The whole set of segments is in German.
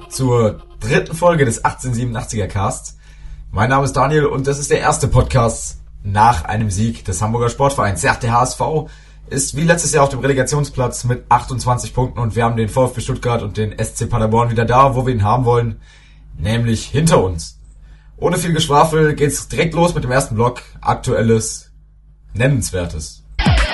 zur dritten Folge des 1887er Casts. Mein Name ist Daniel und das ist der erste Podcast nach einem Sieg des Hamburger Sportvereins. Ja, der HSV ist wie letztes Jahr auf dem Relegationsplatz mit 28 Punkten und wir haben den VfB Stuttgart und den SC Paderborn wieder da, wo wir ihn haben wollen, nämlich hinter uns. Ohne viel Geschwafel geht's direkt los mit dem ersten Block. Aktuelles, Nennenswertes.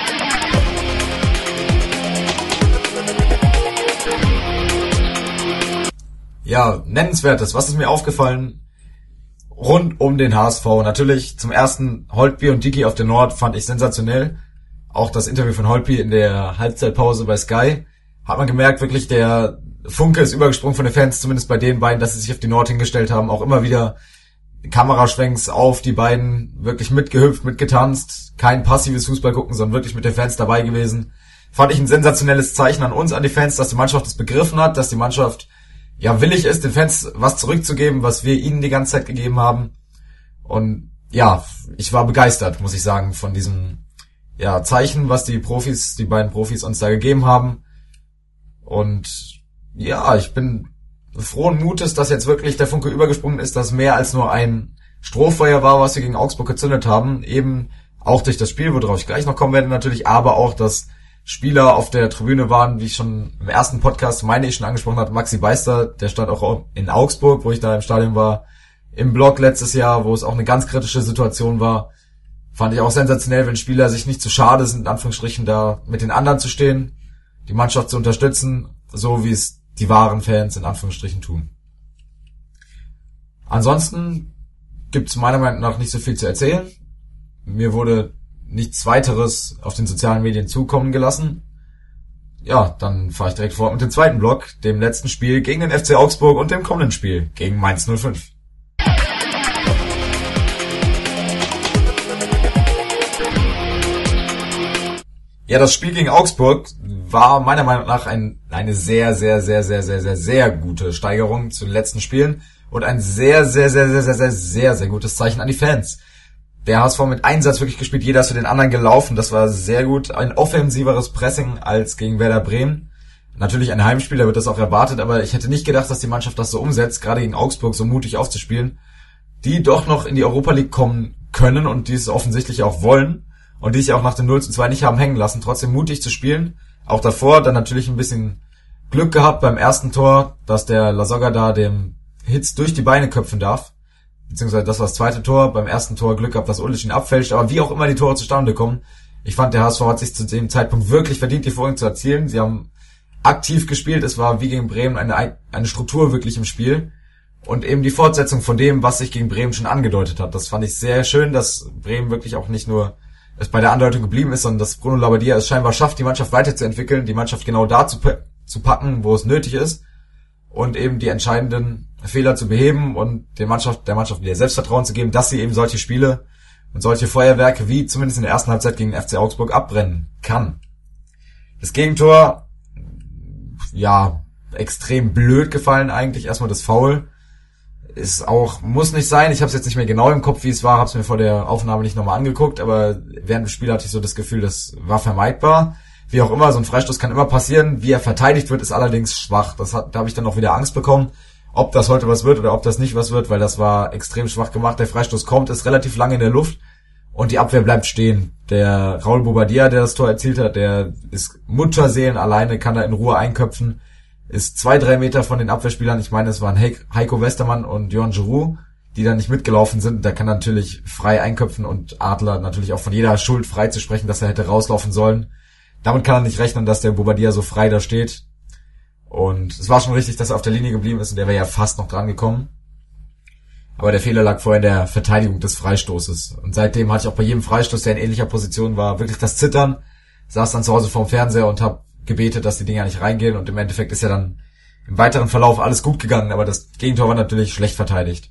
Ja, Nennenswertes. Was ist mir aufgefallen rund um den HSV? Natürlich zum ersten Holtby und Diki auf der Nord fand ich sensationell. Auch das Interview von Holtby in der Halbzeitpause bei Sky hat man gemerkt, wirklich der Funke ist übergesprungen von den Fans, zumindest bei den beiden, dass sie sich auf die Nord hingestellt haben. Auch immer wieder Kameraschwenks auf die beiden, wirklich mitgehüpft, mitgetanzt. Kein passives Fußball gucken, sondern wirklich mit den Fans dabei gewesen. Fand ich ein sensationelles Zeichen an uns, an die Fans, dass die Mannschaft das begriffen hat, dass die Mannschaft ja willig ist, den Fans was zurückzugeben, was wir ihnen die ganze Zeit gegeben haben. Und ja, ich war begeistert, muss ich sagen, von diesem Zeichen, was die beiden Profis uns da gegeben haben. Und ja, ich bin frohen Mutes, dass jetzt wirklich der Funke übergesprungen ist, dass mehr als nur ein Strohfeuer war, was wir gegen Augsburg gezündet haben. Eben auch durch das Spiel, worauf ich gleich noch kommen werde natürlich, aber auch, dass Spieler auf der Tribüne waren, wie ich schon im ersten Podcast, meine ich, schon angesprochen habe. Maxi Beister, der stand auch in Augsburg, wo ich da im Stadion war, im Block letztes Jahr, wo es auch eine ganz kritische Situation war. Fand ich auch sensationell, wenn Spieler sich nicht zu schade sind, in Anführungsstrichen, da mit den anderen zu stehen, die Mannschaft zu unterstützen, so wie es die wahren Fans in Anführungsstrichen tun. Ansonsten gibt's meiner Meinung nach nicht so viel zu erzählen. Mir wurde nichts weiteres auf den sozialen Medien zukommen gelassen. Ja, dann fahre ich direkt fort mit dem zweiten Block, dem letzten Spiel gegen den FC Augsburg und dem kommenden Spiel gegen Mainz 05. Ja, das Spiel gegen Augsburg war meiner Meinung nach eine sehr, sehr, sehr, sehr, sehr, sehr, sehr gute Steigerung zu den letzten Spielen und ein sehr, sehr, sehr, sehr, sehr, sehr, sehr, sehr gutes Zeichen an die Fans. Der HSV mit Einsatz wirklich gespielt, jeder ist für den anderen gelaufen, das war sehr gut. Ein offensiveres Pressing als gegen Werder Bremen. Natürlich ein Heimspiel, da wird das auch erwartet, aber ich hätte nicht gedacht, dass die Mannschaft das so umsetzt, gerade gegen Augsburg so mutig aufzuspielen, die doch noch in die Europa League kommen können und die es offensichtlich auch wollen und die sich auch nach dem 0:2 nicht haben hängen lassen, trotzdem mutig zu spielen. Auch davor dann natürlich ein bisschen Glück gehabt beim ersten Tor, dass der Lasogga da dem Hitz durch die Beine köpfen darf. Beziehungsweise das war das zweite Tor. Beim ersten Tor Glück gehabt, dass Ulic ihn abfälscht. Aber wie auch immer die Tore zustande kommen, ich fand, der HSV hat sich zu dem Zeitpunkt wirklich verdient, die Führung zu erzielen. Sie haben aktiv gespielt. Es war wie gegen Bremen eine Struktur wirklich im Spiel. Und eben die Fortsetzung von dem, was sich gegen Bremen schon angedeutet hat. Das fand ich sehr schön, dass Bremen wirklich auch nicht nur es bei der Andeutung geblieben ist, sondern dass Bruno Labbadia es scheinbar schafft, die Mannschaft weiterzuentwickeln, die Mannschaft genau da zu packen, wo es nötig ist. Und eben die entscheidenden Fehler zu beheben und der Mannschaft wieder Selbstvertrauen zu geben, dass sie eben solche Spiele und solche Feuerwerke wie zumindest in der ersten Halbzeit gegen den FC Augsburg abbrennen kann. Das Gegentor, ja, extrem blöd gefallen eigentlich. Erstmal das Foul ist auch, muss nicht sein. Ich habe es jetzt nicht mehr genau im Kopf, wie es war, habe es mir vor der Aufnahme nicht nochmal angeguckt, aber während dem Spiel hatte ich so das Gefühl, das war vermeidbar. Wie auch immer, so ein Freistoß kann immer passieren. Wie er verteidigt wird, ist allerdings schwach. Da habe ich dann auch wieder Angst bekommen, ob das heute was wird oder ob das nicht was wird, weil das war extrem schwach gemacht. Der Freistoß kommt, ist relativ lange in der Luft und die Abwehr bleibt stehen. Der Raul Bobadilla, der das Tor erzielt hat, der ist Mutterseelen alleine, kann da in Ruhe einköpfen, ist 2-3 Meter von den Abwehrspielern. Ich meine, es waren Heiko Westermann und Jörn Giroud, die da nicht mitgelaufen sind. Da kann er natürlich frei einköpfen und Adler natürlich auch von jeder Schuld frei zu sprechen, dass er hätte rauslaufen sollen. Damit kann er nicht rechnen, dass der Bobadilla so frei da steht. Und es war schon richtig, dass er auf der Linie geblieben ist und der wäre ja fast noch dran gekommen. Aber der Fehler lag vorher in der Verteidigung des Freistoßes. Und seitdem hatte ich auch bei jedem Freistoß, der in ähnlicher Position war, wirklich das Zittern. Saß dann zu Hause vorm Fernseher und habe gebetet, dass die Dinger nicht reingehen. Und im Endeffekt ist ja dann im weiteren Verlauf alles gut gegangen. Aber das Gegentor war natürlich schlecht verteidigt.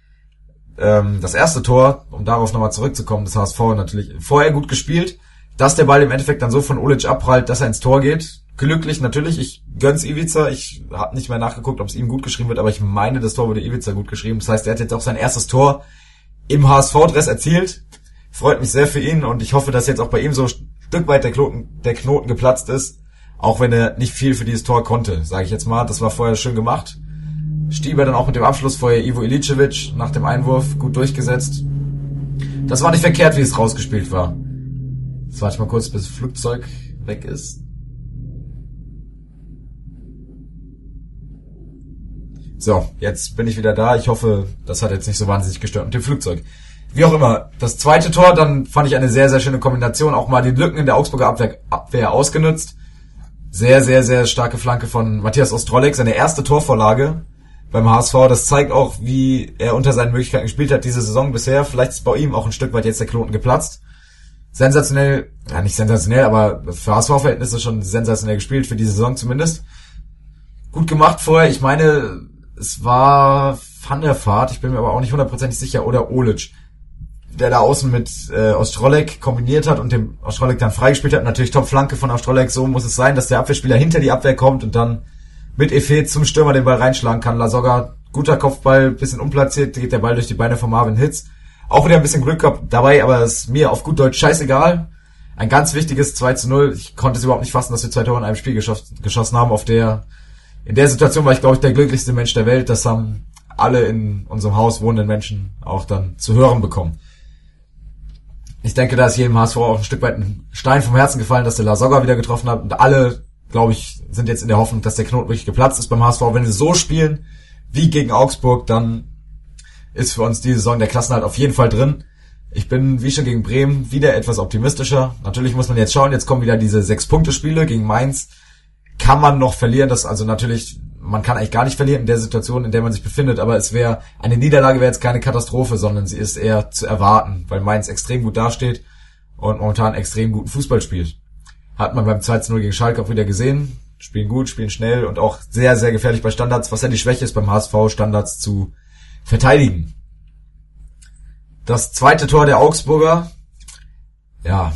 Das erste Tor, um darauf nochmal zurückzukommen, das HSV natürlich vorher gut gespielt. Dass der Ball im Endeffekt dann so von Ulic abprallt, dass er ins Tor geht. Glücklich natürlich, ich gönn's Ivica. Ich habe nicht mehr nachgeguckt, ob es ihm gut geschrieben wird, aber ich meine, das Tor wurde Ivica gut geschrieben. Das heißt, er hat jetzt auch sein erstes Tor im HSV-Dress erzielt. Freut mich sehr für ihn und ich hoffe, dass jetzt auch bei ihm so ein Stück weit der Knoten geplatzt ist. Auch wenn er nicht viel für dieses Tor konnte, sage ich jetzt mal. Das war vorher schön gemacht. Stieber dann auch mit dem Abschluss vorher Ivo Iličević nach dem Einwurf gut durchgesetzt. Das war nicht verkehrt, wie es rausgespielt war. Jetzt warte ich mal kurz, bis das Flugzeug weg ist. So, jetzt bin ich wieder da. Ich hoffe, das hat jetzt nicht so wahnsinnig gestört mit dem Flugzeug. Wie auch immer, das zweite Tor, dann fand ich eine sehr, sehr schöne Kombination. Auch mal die Lücken in der Augsburger Abwehr ausgenutzt. Sehr, sehr, sehr starke Flanke von Matthias Ostrolek. Seine erste Torvorlage beim HSV. Das zeigt auch, wie er unter seinen Möglichkeiten gespielt hat diese Saison bisher. Vielleicht ist bei ihm auch ein Stück weit jetzt der Knoten geplatzt. Sensationell, ja nicht sensationell, aber für HSV-Verhältnisse schon sensationell gespielt, für diese Saison zumindest. Gut gemacht vorher. Ich meine, es war Van der Vaart, ich bin mir aber auch nicht hundertprozentig sicher, oder Olic, der da außen mit Ostrolek kombiniert hat und dem Ostrolek dann freigespielt hat. Natürlich Top-Flanke von Ostrolek, so muss es sein, dass der Abwehrspieler hinter die Abwehr kommt und dann mit Efe zum Stürmer den Ball reinschlagen kann. Lasogga, guter Kopfball, bisschen unplatziert, geht der Ball durch die Beine von Marvin Hitz. Auch wieder ein bisschen Glück gehabt dabei, aber ist mir auf gut Deutsch scheißegal. Ein ganz wichtiges 2:0. Ich konnte es überhaupt nicht fassen, dass wir 2 Tore in einem Spiel geschossen haben. In der Situation war ich, glaube ich, der glücklichste Mensch der Welt. Das haben alle in unserem Haus wohnenden Menschen auch dann zu hören bekommen. Ich denke, da ist jedem HSV auch ein Stück weit ein Stein vom Herzen gefallen, dass der Lasogga wieder getroffen hat. Und alle, glaube ich, sind jetzt in der Hoffnung, dass der Knoten wirklich geplatzt ist beim HSV. Wenn sie so spielen wie gegen Augsburg, dann ist für uns diese Saison der Klassenerhalt auf jeden Fall drin. Ich bin, wie schon gegen Bremen, wieder etwas optimistischer. Natürlich muss man jetzt schauen, jetzt kommen wieder diese 6-Punkte-Spiele gegen Mainz. Kann man noch verlieren, man kann eigentlich gar nicht verlieren in der Situation, in der man sich befindet, aber eine Niederlage wäre jetzt keine Katastrophe, sondern sie ist eher zu erwarten, weil Mainz extrem gut dasteht und momentan extrem guten Fußball spielt. Hat man beim 2:0 gegen Schalke auch wieder gesehen. Spielen gut, spielen schnell und auch sehr, sehr gefährlich bei Standards, was ja die Schwäche ist beim HSV, Standards zu verteidigen. Das zweite Tor der Augsburger, ja,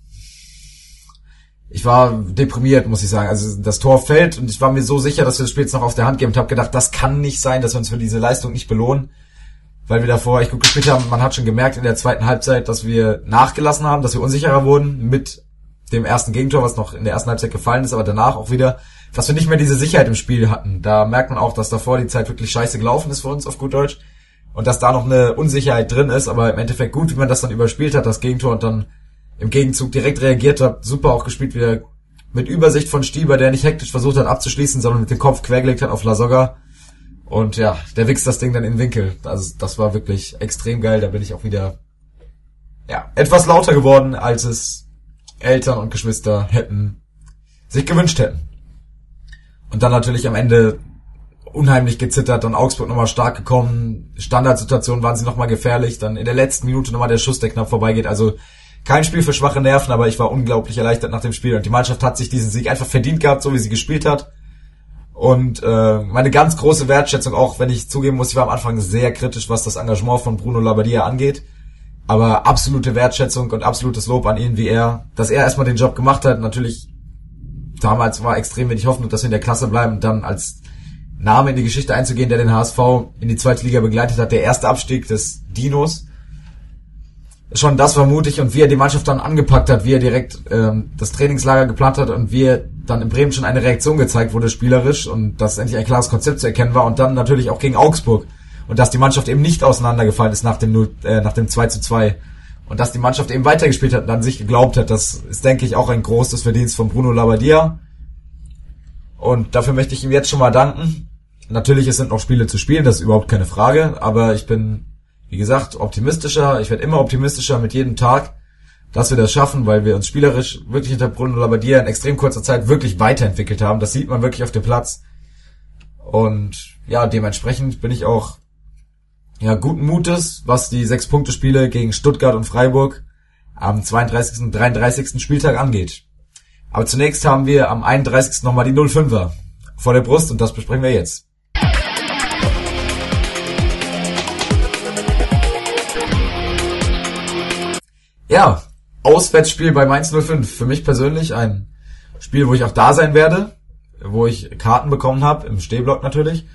ich war deprimiert, muss ich sagen. Also das Tor fällt und ich war mir so sicher, dass wir das Spiel jetzt noch auf der Hand geben und habe gedacht, das kann nicht sein, dass wir uns für diese Leistung nicht belohnen, weil wir davor echt gut gespielt haben. Man hat schon gemerkt in der zweiten Halbzeit, dass wir nachgelassen haben, dass wir unsicherer wurden mit dem ersten Gegentor, was noch in der ersten Halbzeit gefallen ist, aber danach auch wieder, dass wir nicht mehr diese Sicherheit im Spiel hatten. Da merkt man auch, dass davor die Zeit wirklich scheiße gelaufen ist für uns auf gut Deutsch und dass da noch eine Unsicherheit drin ist, aber im Endeffekt gut, wie man das dann überspielt hat, das Gegentor, und dann im Gegenzug direkt reagiert hat, super auch gespielt, wieder mit Übersicht von Stieber, der nicht hektisch versucht hat abzuschließen, sondern mit dem Kopf quergelegt hat auf Lasogga. Und ja, der wichst das Ding dann in den Winkel. Also das war wirklich extrem geil, da bin ich auch wieder etwas lauter geworden, als es Eltern und Geschwister sich gewünscht hätten. Und dann natürlich am Ende unheimlich gezittert, dann Augsburg nochmal stark gekommen, Standardsituationen waren sie nochmal gefährlich, dann in der letzten Minute nochmal der Schuss, der knapp vorbeigeht, also kein Spiel für schwache Nerven, aber ich war unglaublich erleichtert nach dem Spiel und die Mannschaft hat sich diesen Sieg einfach verdient gehabt, so wie sie gespielt hat. Und meine ganz große Wertschätzung, auch wenn ich zugeben muss, ich war am Anfang sehr kritisch, was das Engagement von Bruno Labbadia angeht, aber absolute Wertschätzung und absolutes Lob an ihn, dass er erstmal den Job gemacht hat. Natürlich, damals war extrem wenig Hoffnung, dass wir in der Klasse bleiben, und dann als Name in die Geschichte einzugehen, der den HSV in die zweite Liga begleitet hat, der erste Abstieg des Dinos. Schon das war mutig, und wie er die Mannschaft dann angepackt hat, wie er direkt das Trainingslager geplant hat und wie er dann in Bremen schon eine Reaktion gezeigt wurde, spielerisch, und dass endlich ein klares Konzept zu erkennen war, und dann natürlich auch gegen Augsburg, und dass die Mannschaft eben nicht auseinandergefallen ist nach dem 2:2 und dass die Mannschaft eben weitergespielt hat und an sich geglaubt hat. Das ist, denke ich, auch ein großes Verdienst von Bruno Labbadia, und dafür möchte ich ihm jetzt schon mal danken. Natürlich, es sind noch Spiele zu spielen, das ist überhaupt keine Frage, aber ich bin, wie gesagt, optimistischer. Ich werde immer optimistischer mit jedem Tag, dass wir das schaffen, weil wir uns spielerisch wirklich hinter Bruno Labbadia in extrem kurzer Zeit wirklich weiterentwickelt haben. Das sieht man wirklich auf dem Platz. Und ja, dementsprechend bin ich auch guten Mutes, was die 6-Punkte-Spiele gegen Stuttgart und Freiburg am 32. und 33. Spieltag angeht. Aber zunächst haben wir am 31. nochmal die 05er vor der Brust, und das besprechen wir jetzt. Ja, Auswärtsspiel bei Mainz 05. Für mich persönlich ein Spiel, wo ich auch da sein werde, wo ich Karten bekommen habe, im Stehblock natürlich.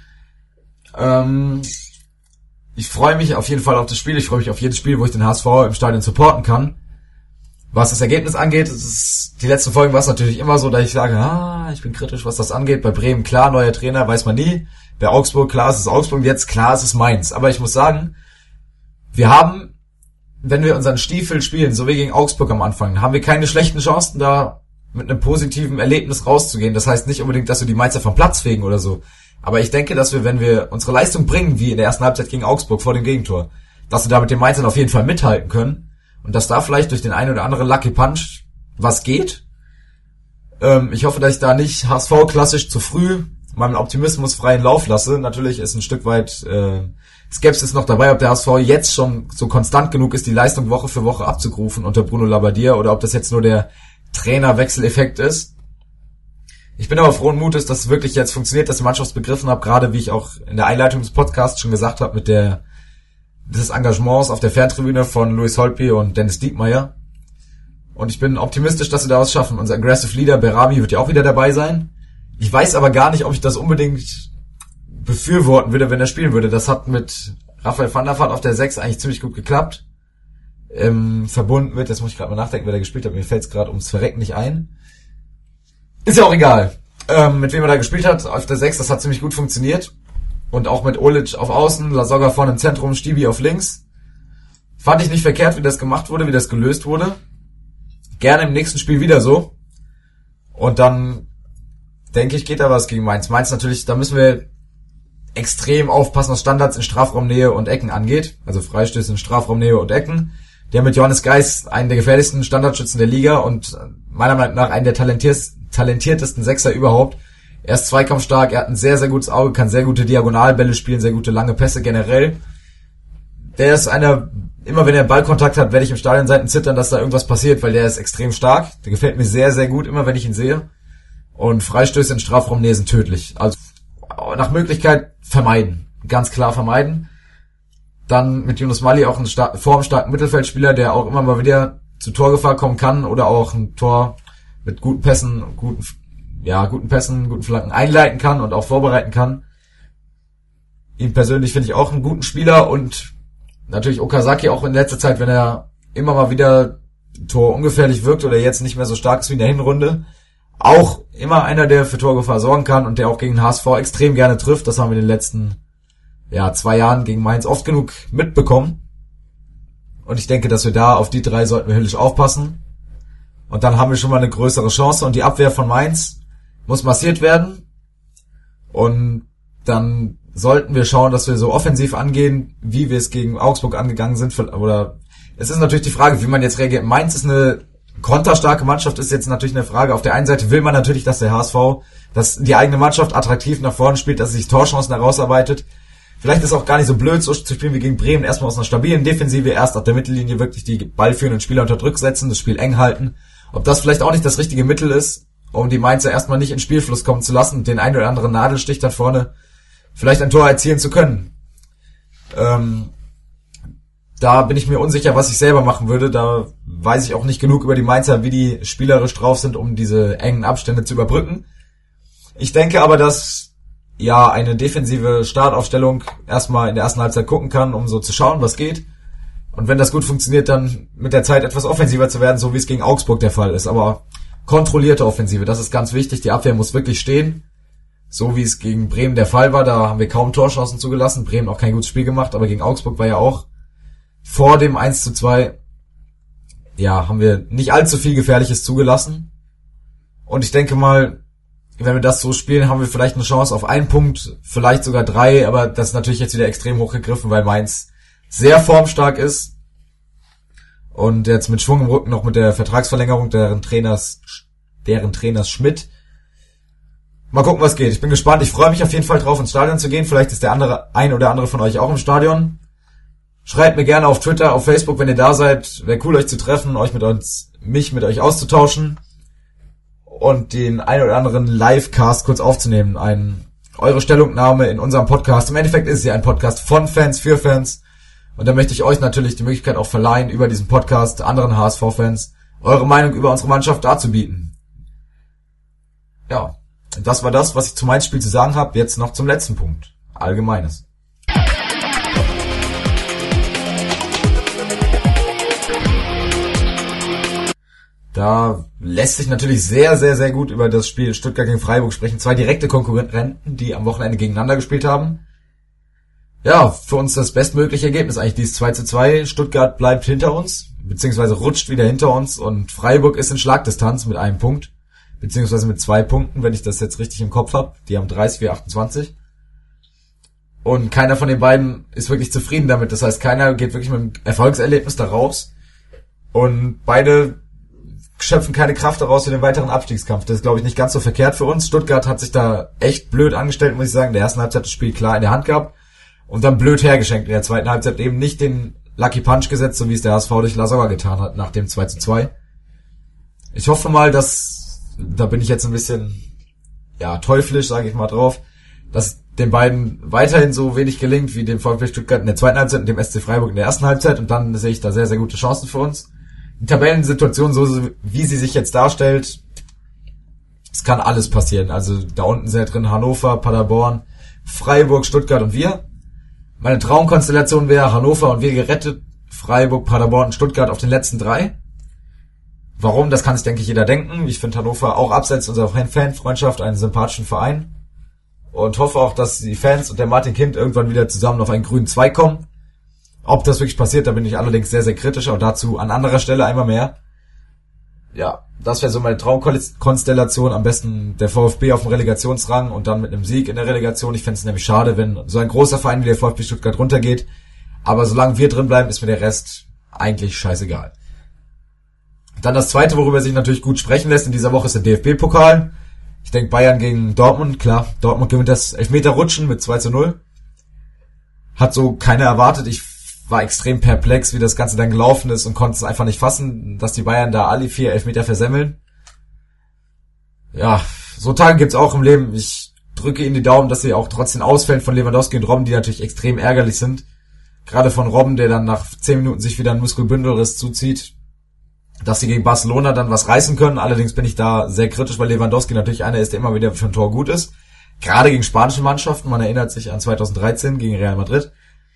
Ich freue mich auf jeden Fall auf das Spiel. Ich freue mich auf jedes Spiel, wo ich den HSV im Stadion supporten kann. Was das Ergebnis angeht, die letzten Folgen war es natürlich immer so, dass ich sage, ich bin kritisch, was das angeht. Bei Bremen, klar, neuer Trainer, weiß man nie. Bei Augsburg, klar, es ist Augsburg, jetzt klar, es ist Mainz. Aber ich muss sagen, wir haben, wenn wir unseren Stiefel spielen, so wie gegen Augsburg am Anfang, haben wir keine schlechten Chancen, da mit einem positiven Erlebnis rauszugehen. Das heißt nicht unbedingt, dass wir die Mainzer vom Platz fegen oder so. Aber ich denke, dass wir, wenn wir unsere Leistung bringen, wie in der ersten Halbzeit gegen Augsburg vor dem Gegentor, dass wir da mit den Mainzern auf jeden Fall mithalten können und dass da vielleicht durch den einen oder anderen Lucky Punch was geht. Ich hoffe, dass ich da nicht HSV klassisch zu früh meinen Optimismus freien Lauf lasse. Natürlich ist ein Stück weit Skepsis noch dabei, ob der HSV jetzt schon so konstant genug ist, die Leistung Woche für Woche abzugrufen unter Bruno Labbadia oder ob das jetzt nur der Trainerwechseleffekt ist. Ich bin aber frohen Mutes, dass es wirklich jetzt funktioniert, dass die Mannschaft begriffen hat, gerade wie ich auch in der Einleitung des Podcasts schon gesagt habe, mit des Engagements auf der Ferntribüne von Louis Holtby und Dennis Diekmeyer. Und ich bin optimistisch, dass sie da was schaffen. Unser Aggressive Leader Berabi wird ja auch wieder dabei sein. Ich weiß aber gar nicht, ob ich das unbedingt befürworten würde, wenn er spielen würde. Das hat mit Raphael van der Vaart auf der 6 eigentlich ziemlich gut geklappt. Verbunden mit, jetzt muss ich gerade mal nachdenken, wer da gespielt hat. Mir fällt es gerade ums Verrecken nicht ein. Ist ja auch egal. Mit wem er da gespielt hat auf der 6, das hat ziemlich gut funktioniert. Und auch mit Olic auf Außen, Lasogga vorne im Zentrum, Stiebi auf links. Fand ich nicht verkehrt, wie das gemacht wurde, wie das gelöst wurde. Gerne im nächsten Spiel wieder so. Und dann denke ich, geht da was gegen Mainz. Mainz natürlich, da müssen wir extrem aufpassen, was Standards in Strafraumnähe und Ecken angeht. Also Freistöße in Strafraumnähe und Ecken. Der mit Johannes Geis einen der gefährlichsten Standardschützen der Liga und meiner Meinung nach einen der talentiertesten Sechser überhaupt. Er ist zweikampfstark, er hat ein sehr, sehr gutes Auge, kann sehr gute Diagonalbälle spielen, sehr gute lange Pässe generell. Der ist einer, immer wenn er Ballkontakt hat, werde ich im Stadion Seiten zittern, dass da irgendwas passiert, weil der ist extrem stark. Der gefällt mir sehr, sehr gut, immer wenn ich ihn sehe. Und Freistöße in Strafraumnähe sind tödlich. Also nach Möglichkeit vermeiden. Ganz klar vermeiden. Dann mit Yunus Mali auch einen formstarken Mittelfeldspieler, der auch immer mal wieder zu Torgefahr kommen kann oder auch ein Tor mit guten Pässen, guten Flanken einleiten kann und auch vorbereiten kann. Ihn persönlich finde ich auch einen guten Spieler und natürlich Okazaki auch in letzter Zeit, wenn er immer mal wieder torungefährlich wirkt oder jetzt nicht mehr so stark ist wie in der Hinrunde, auch immer einer, der für Torgefahr sorgen kann und der auch gegen HSV extrem gerne trifft. Das haben wir in den letzten 2 Jahren gegen Mainz oft genug mitbekommen. Und ich denke, dass wir da auf die 3 sollten wir höllisch aufpassen. Und dann haben wir schon mal eine größere Chance. Und die Abwehr von Mainz muss massiert werden. Und dann sollten wir schauen, dass wir so offensiv angehen, wie wir es gegen Augsburg angegangen sind. Oder es ist natürlich die Frage, wie man jetzt reagiert. Mainz ist eine konterstarke Mannschaft, ist jetzt natürlich eine Frage. Auf der einen Seite will man natürlich, dass der HSV, dass die eigene Mannschaft attraktiv nach vorne spielt, dass sie sich Torchancen herausarbeitet. Vielleicht ist es auch gar nicht so blöd, so zu spielen wie gegen Bremen. Erstmal aus einer stabilen Defensive, erst auf der Mittellinie wirklich die ballführenden Spieler unter Druck setzen, das Spiel eng halten. Ob das vielleicht auch nicht das richtige Mittel ist, um die Mainzer erstmal nicht in Spielfluss kommen zu lassen und den einen oder anderen Nadelstich dann vorne vielleicht ein Tor erzielen zu können. Da bin ich mir unsicher, was ich selber machen würde. Da weiß ich auch nicht genug über die Mainzer, wie die spielerisch drauf sind, um diese engen Abstände zu überbrücken. Ich denke aber, dass eine defensive Startaufstellung erstmal in der ersten Halbzeit gucken kann, um so zu schauen, was geht. Und wenn das gut funktioniert, dann mit der Zeit etwas offensiver zu werden, so wie es gegen Augsburg der Fall ist. Aber kontrollierte Offensive, das ist ganz wichtig. Die Abwehr muss wirklich stehen. So wie es gegen Bremen der Fall war, da haben wir kaum Torchancen zugelassen. Bremen auch kein gutes Spiel gemacht, aber gegen Augsburg war ja auch vor dem 1:2, haben wir nicht allzu viel Gefährliches zugelassen. Und ich denke mal, wenn wir das so spielen, haben wir vielleicht eine Chance auf 1 Punkt, vielleicht sogar 3, aber das ist natürlich jetzt wieder extrem hochgegriffen, weil Mainz sehr formstark ist und jetzt mit Schwung im Rücken noch mit der Vertragsverlängerung deren Trainers Schmidt. Mal gucken, was geht. Ich bin gespannt. Ich freue mich auf jeden Fall drauf, ins Stadion zu gehen. Vielleicht ist ein oder andere von euch auch im Stadion. Schreibt mir gerne auf Twitter, auf Facebook, wenn ihr da seid. Wäre cool, euch zu treffen, mich mit euch auszutauschen und den ein oder anderen Livecast kurz aufzunehmen. Eure Stellungnahme in unserem Podcast. Im Endeffekt ist es ja ein Podcast von Fans für Fans. Und da möchte ich euch natürlich die Möglichkeit auch verleihen, über diesen Podcast anderen HSV-Fans eure Meinung über unsere Mannschaft darzubieten. Ja, das war das, was ich zu Mainz Spiel zu sagen habe. Jetzt noch zum letzten Punkt. Allgemeines. Da lässt sich natürlich sehr, sehr, sehr gut über das Spiel Stuttgart gegen Freiburg sprechen. 2 direkte Konkurrenten, die am Wochenende gegeneinander gespielt haben. Ja, für uns das bestmögliche Ergebnis eigentlich, dieses 2:2. Stuttgart bleibt hinter uns, beziehungsweise rutscht wieder hinter uns und Freiburg ist in Schlagdistanz mit 1 Punkt, beziehungsweise mit 2 Punkten, wenn ich das jetzt richtig im Kopf habe. Die haben 30, wir 28. Und keiner von den beiden ist wirklich zufrieden damit. Das heißt, keiner geht wirklich mit einem Erfolgserlebnis da raus. Und beide schöpfen keine Kraft daraus für den weiteren Abstiegskampf. Das ist, glaube ich, nicht ganz so verkehrt für uns. Stuttgart hat sich da echt blöd angestellt, muss ich sagen. In der ersten Halbzeit das Spiel klar in der Hand gehabt. Und dann blöd hergeschenkt in der zweiten Halbzeit, eben nicht den Lucky Punch gesetzt, so wie es der HSV durch Lasauer getan hat nach dem 2:2. Ich hoffe mal, da bin ich jetzt ein bisschen, teuflisch, sage ich mal drauf, dass den beiden weiterhin so wenig gelingt wie dem VfB Stuttgart in der zweiten Halbzeit und dem SC Freiburg in der ersten Halbzeit, und dann sehe ich da sehr, sehr gute Chancen für uns. Die Tabellensituation, so wie sie sich jetzt darstellt, es kann alles passieren. Also da unten sind drin Hannover, Paderborn, Freiburg, Stuttgart und wir. Meine Traumkonstellation wäre Hannover und wir gerettet, Freiburg, Paderborn und Stuttgart auf den letzten 3. Warum? Das kann sich, denke ich, jeder denken. Ich finde Hannover auch abseits unserer Fanfreundschaft einen sympathischen Verein und hoffe auch, dass die Fans und der Martin Kind irgendwann wieder zusammen auf einen grünen Zweig kommen. Ob das wirklich passiert, da bin ich allerdings sehr, sehr kritisch, aber dazu an anderer Stelle einmal mehr. Ja, das wäre so meine Traumkonstellation. Am besten der VfB auf dem Relegationsrang und dann mit einem Sieg in der Relegation. Ich fände es nämlich schade, wenn so ein großer Verein wie der VfB Stuttgart runtergeht. Aber solange wir drin bleiben, ist mir der Rest eigentlich scheißegal. Dann das Zweite, worüber sich natürlich gut sprechen lässt in dieser Woche, ist der DFB-Pokal. Ich denke Bayern gegen Dortmund. Klar, Dortmund gewinnt das Elfmeter-Rutschen mit 2:0. Hat so keiner erwartet. Ich war extrem perplex, wie das Ganze dann gelaufen ist und konnte es einfach nicht fassen, dass die Bayern da alle 4 Elfmeter versemmeln. Ja, so Tage gibt's auch im Leben. Ich drücke ihnen die Daumen, dass sie auch trotz den Ausfällen von Lewandowski und Robben, die natürlich extrem ärgerlich sind, gerade von Robben, der dann nach 10 Minuten sich wieder einen Muskelbündelriss zuzieht, dass sie gegen Barcelona dann was reißen können. Allerdings bin ich da sehr kritisch, weil Lewandowski natürlich einer ist, der immer wieder für ein Tor gut ist. Gerade gegen spanische Mannschaften. Man erinnert sich an 2013 gegen Real Madrid.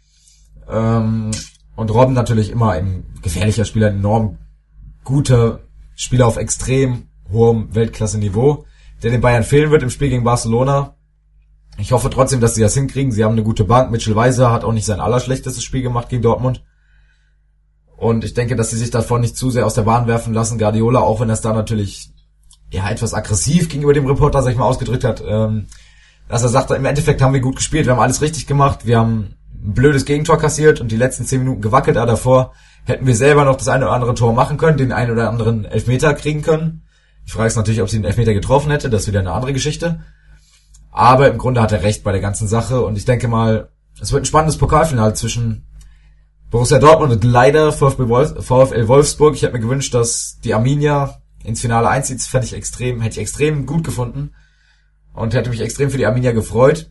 Und Robben natürlich immer ein gefährlicher Spieler, ein enorm guter Spieler auf extrem hohem Weltklasse-Niveau, der den Bayern fehlen wird im Spiel gegen Barcelona. Ich hoffe trotzdem, dass sie das hinkriegen. Sie haben eine gute Bank. Mitchell Weiser hat auch nicht sein allerschlechtestes Spiel gemacht gegen Dortmund. Und ich denke, dass sie sich davon nicht zu sehr aus der Bahn werfen lassen. Guardiola, auch wenn er es da natürlich etwas aggressiv gegenüber dem Reporter, sag ich mal, ausgedrückt hat, dass er sagt, im Endeffekt haben wir gut gespielt, wir haben alles richtig gemacht, wir haben ein blödes Gegentor kassiert und die letzten 10 Minuten gewackelt, aber davor hätten wir selber noch das eine oder andere Tor machen können, den einen oder anderen Elfmeter kriegen können. Ich frage es natürlich, ob sie den Elfmeter getroffen hätte, das ist wieder eine andere Geschichte. Aber im Grunde hat er recht bei der ganzen Sache und ich denke mal, es wird ein spannendes Pokalfinale zwischen Borussia Dortmund und leider VfL Wolfsburg. Ich hätte mir gewünscht, dass die Arminia ins Finale einzieht. Das hätte ich extrem gut gefunden und hätte mich extrem für die Arminia gefreut.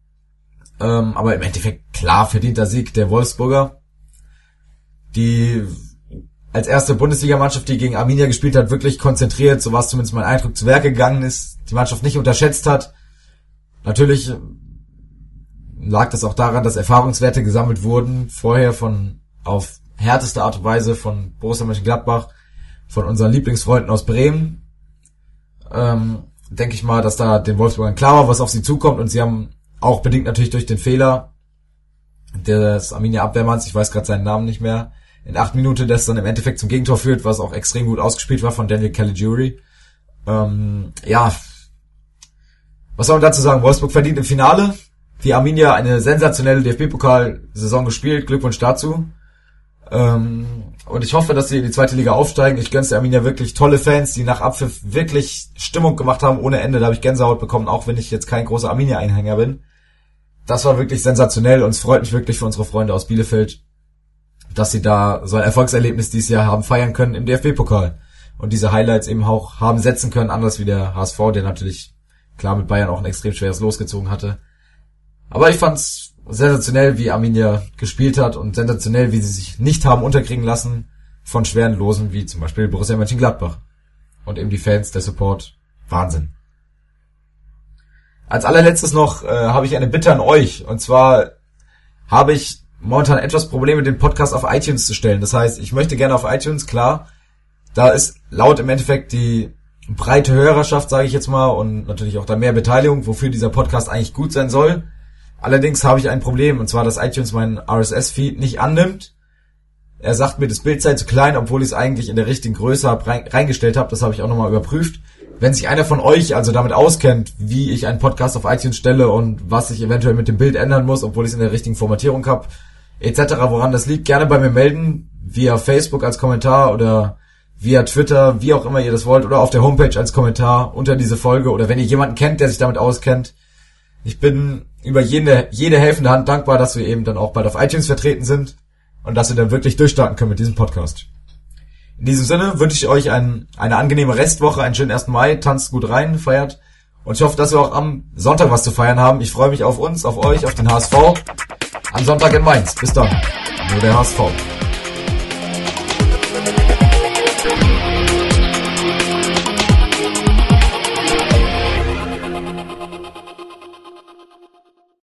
Aber im Endeffekt klar verdienter Sieg der Wolfsburger, die als erste Bundesligamannschaft, die gegen Arminia gespielt hat, wirklich konzentriert, so war es zumindest mein Eindruck, zu Werke gegangen ist, die Mannschaft nicht unterschätzt hat. Natürlich lag das auch daran, dass Erfahrungswerte gesammelt wurden, vorher auf härteste Art und Weise von Borussia Mönchengladbach, von unseren Lieblingsfreunden aus Bremen. Denke ich mal, dass da den Wolfsburgern klar war, was auf sie zukommt, und sie haben auch bedingt natürlich durch den Fehler des Arminia-Abwehrmanns, ich weiß gerade seinen Namen nicht mehr, in 8 Minuten, das dann im Endeffekt zum Gegentor führt, was auch extrem gut ausgespielt war von Daniel Caligiuri. Was soll man dazu sagen? Wolfsburg verdient im Finale. Die Arminia eine sensationelle DFB-Pokal-Saison gespielt. Glückwunsch dazu. Und ich hoffe, dass sie in die zweite Liga aufsteigen. Ich gönn's der Arminia wirklich. Tolle Fans, die nach Abpfiff wirklich Stimmung gemacht haben ohne Ende. Da habe ich Gänsehaut bekommen, auch wenn ich jetzt kein großer Arminia-Einhänger bin. Das war wirklich sensationell und es freut mich wirklich für unsere Freunde aus Bielefeld, dass sie da so ein Erfolgserlebnis dieses Jahr haben feiern können im DFB-Pokal. Und diese Highlights eben auch haben setzen können, anders wie der HSV, der natürlich klar mit Bayern auch ein extrem schweres Los gezogen hatte. Aber ich fand's sensationell, wie Arminia gespielt hat und sensationell, wie sie sich nicht haben unterkriegen lassen von schweren Losen, wie zum Beispiel Borussia Mönchengladbach. Und eben die Fans, der Support, Wahnsinn. Als allerletztes noch habe ich eine Bitte an euch. Und zwar habe ich momentan etwas Probleme, den Podcast auf iTunes zu stellen. Das heißt, ich möchte gerne auf iTunes, klar, Da ist laut im Endeffekt die breite Hörerschaft, sage ich jetzt mal, und natürlich auch da mehr Beteiligung, wofür dieser Podcast eigentlich gut sein soll. Allerdings habe ich ein Problem, und zwar, dass iTunes meinen RSS-Feed nicht annimmt. Er sagt mir, das Bild sei zu klein, obwohl ich es eigentlich in der richtigen Größe reingestellt habe. Das habe ich auch nochmal überprüft. Wenn sich einer von euch also damit auskennt, wie ich einen Podcast auf iTunes stelle und was ich eventuell mit dem Bild ändern muss, obwohl ich es in der richtigen Formatierung habe, etc., woran das liegt, gerne bei mir melden, via Facebook als Kommentar oder via Twitter, wie auch immer ihr das wollt, oder auf der Homepage als Kommentar unter diese Folge, oder wenn ihr jemanden kennt, der sich damit auskennt. Ich bin über jede helfende Hand dankbar, dass wir eben dann auch bald auf iTunes vertreten sind und dass wir dann wirklich durchstarten können mit diesem Podcast. In diesem Sinne wünsche ich euch eine angenehme Restwoche, einen schönen 1. Mai, tanzt gut rein, feiert, und ich hoffe, dass wir auch am Sonntag was zu feiern haben. Ich freue mich auf uns, auf euch, auf den HSV am Sonntag in Mainz. Bis dann. Nur der HSV.